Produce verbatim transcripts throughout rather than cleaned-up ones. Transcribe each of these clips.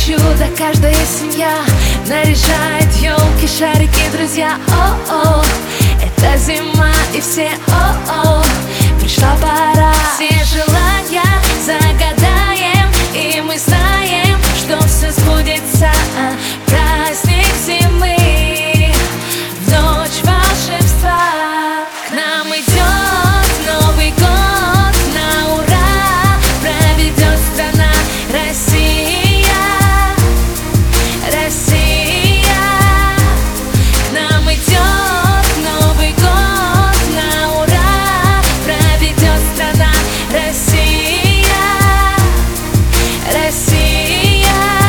чудо, каждая семья наряжает елки, шарики, друзья. О-о, это зима и все о-о, пришла пора. Все желания загадаем, и мы знаем, что все сбудется. Праздник зимы, в ночь волшебства. К нам идет Новый год, на ура проведет страна Россия, Россия. К нам идет Новый год, на ура проведет страна Россия, Россия.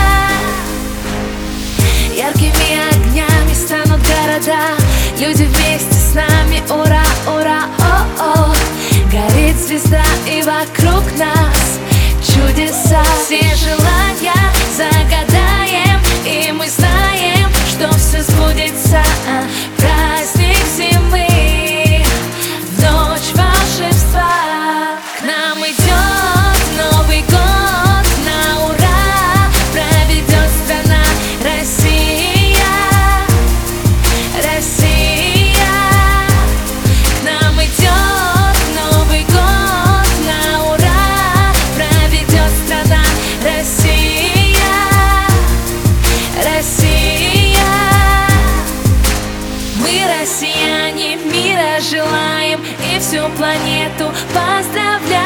Яркими огнями станут города, люди вместе с нами, ура, ура, о-о. Горит звезда, и вокруг нас чудеса. Все желания загадаем, и мы знаем, что все сбудется. Праздник зимы, в ночь волшебства. К нам идет Новый год, на ура проведет страна Россия, Россия. К нам идет Новый год, на ура проведет страна Россия, Россия. Мы, россияне, мира желаем и всю планету поздравляем.